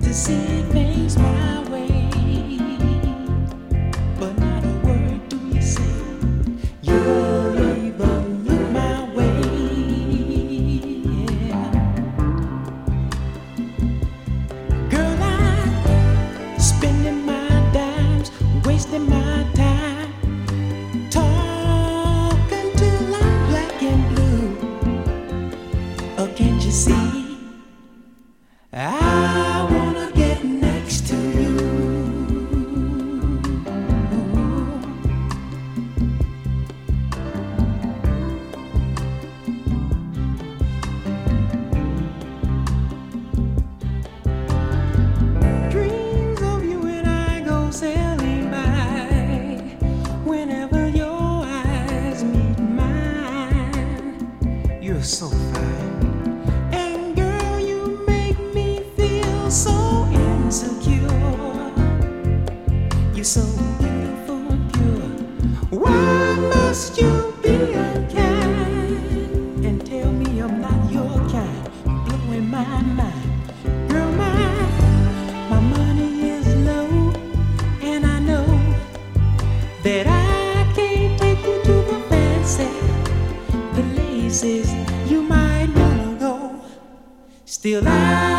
to see things my way, but not a word do you say. You won't even look my way. Yeah. Girl, I'm spending my dimes, wasting my time, talking till I'm black and blue. Oh, can't you see? I wanna get next to you. Dreams of you and I go sailing by whenever your eyes meet mine. You're so fine. So insecure, you're so beautiful and pure. Why must you be unkind and tell me I'm not your kind? Blowing my mind, girl. My money is low, and I know that I can't take you to the fancy places you might wanna go. Still,